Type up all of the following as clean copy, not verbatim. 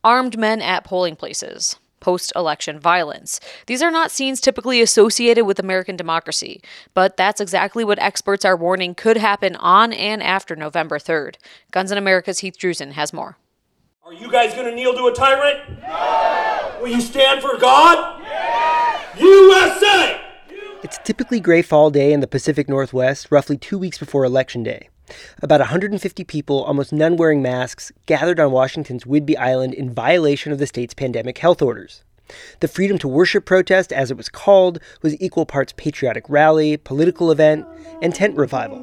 armed men at polling places, post-election violence. These are not scenes typically associated with American democracy, but that's exactly what experts are warning could happen on and after November 3rd. Guns N' America's Heath Drusen has more. Are you guys going to kneel to a tyrant? No! Will you stand for God? Yes! USA! It's a typically gray fall day in the Pacific Northwest, roughly 2 weeks before Election Day. About 150 people, almost none wearing masks, gathered on Washington's Whidbey Island in violation of the state's pandemic health orders. The Freedom to Worship protest, as it was called, was equal parts patriotic rally, political event, and tent revival.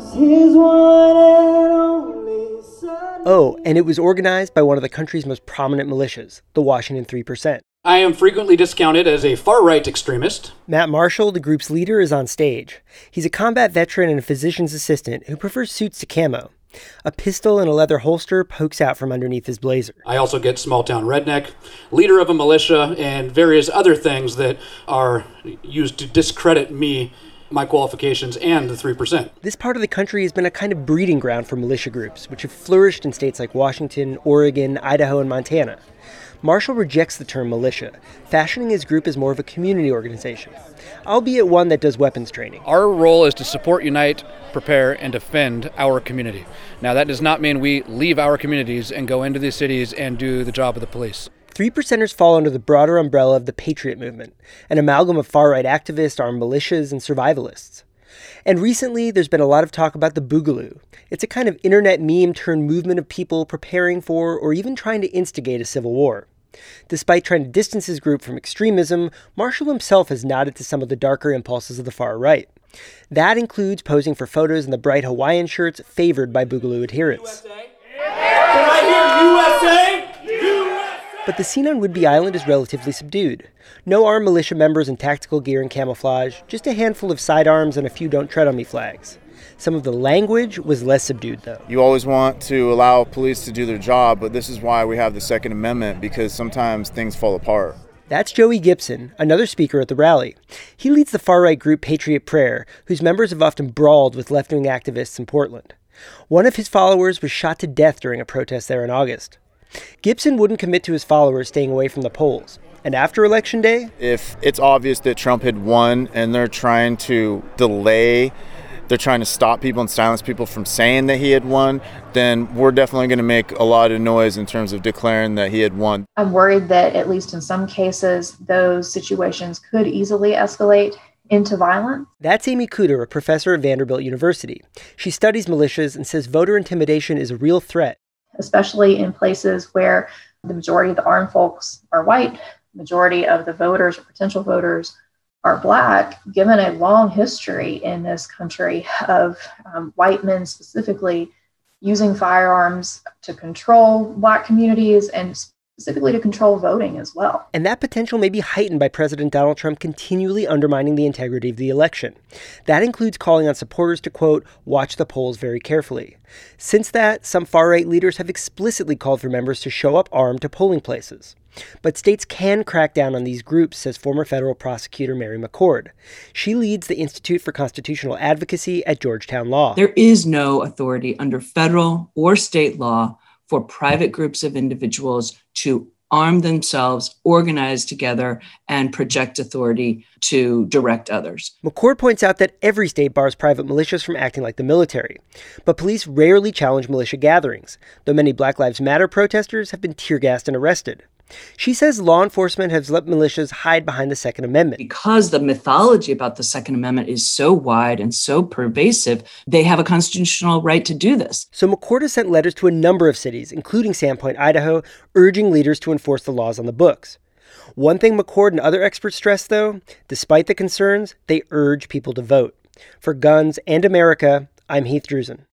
Oh, and it was organized by one of the country's most prominent militias, the Washington 3%. I am frequently discounted as a far-right extremist. Matt Marshall, the group's leader, is on stage. He's a combat veteran and a physician's assistant who prefers suits to camo. A pistol in a leather holster pokes out from underneath his blazer. I also get small-town redneck, leader of a militia, and various other things that are used to discredit me, my qualifications, and the 3%. This part of the country has been a kind of breeding ground for militia groups, which have flourished in states like Washington, Oregon, Idaho, and Montana. Marshall rejects the term militia, fashioning his group as more of a community organization, albeit one that does weapons training. Our role is to support, unite, prepare, and defend our community. Now, that does not mean we leave our communities and go into these cities and do the job of the police. 3%ers fall under the broader umbrella of the Patriot Movement, an amalgam of far-right activists, armed militias, and survivalists. And recently, there's been a lot of talk about the Boogaloo. It's a kind of internet meme-turned-movement of people preparing for or even trying to instigate a civil war. Despite trying to distance his group from extremism, Marshall himself has nodded to some of the darker impulses of the far right. That includes posing for photos in the bright Hawaiian shirts favored by Boogaloo adherents. USA? Can I hear USA? USA? But the scene on Whidbey Island is relatively subdued. No armed militia members in tactical gear and camouflage, just a handful of sidearms and a few "Don't Tread on Me" flags. Some of the language was less subdued, though. You always want to allow police to do their job, but this is why we have the Second Amendment, because sometimes things fall apart. That's Joey Gibson, another speaker at the rally. He leads the far-right group Patriot Prayer, whose members have often brawled with left-wing activists in Portland. One of his followers was shot to death during a protest there in August. Gibson wouldn't commit to his followers staying away from the polls. And after Election Day, if it's obvious that Trump had won and they're trying to stop people and silence people from saying that he had won, then we're definitely going to make a lot of noise in terms of declaring that he had won. I'm worried that at least in some cases, those situations could easily escalate into violence. That's Amy Cooter, a professor at Vanderbilt University. She studies militias and says voter intimidation is a real threat. Especially in places where the majority of the armed folks are white, majority of the voters or potential voters are Black, given a long history in this country of white men specifically using firearms to control Black communities and specifically to control voting as well. And that potential may be heightened by President Donald Trump continually undermining the integrity of the election. That includes calling on supporters to, quote, watch the polls very carefully. Since that, some far-right leaders have explicitly called for members to show up armed to polling places. But states can crack down on these groups, says former federal prosecutor Mary McCord. She leads the Institute for Constitutional Advocacy at Georgetown Law. There is no authority under federal or state law for private groups of individuals to arm themselves, organize together, and project authority to direct others. McCord points out that every state bars private militias from acting like the military. But police rarely challenge militia gatherings, though many Black Lives Matter protesters have been tear-gassed and arrested. She says law enforcement has let militias hide behind the Second Amendment. Because the mythology about the Second Amendment is so wide and so pervasive, they have a constitutional right to do this. So McCord has sent letters to a number of cities, including Sandpoint, Idaho, urging leaders to enforce the laws on the books. One thing McCord and other experts stress, though, despite the concerns, they urge people to vote. For Guns and America, I'm Heath Drusen.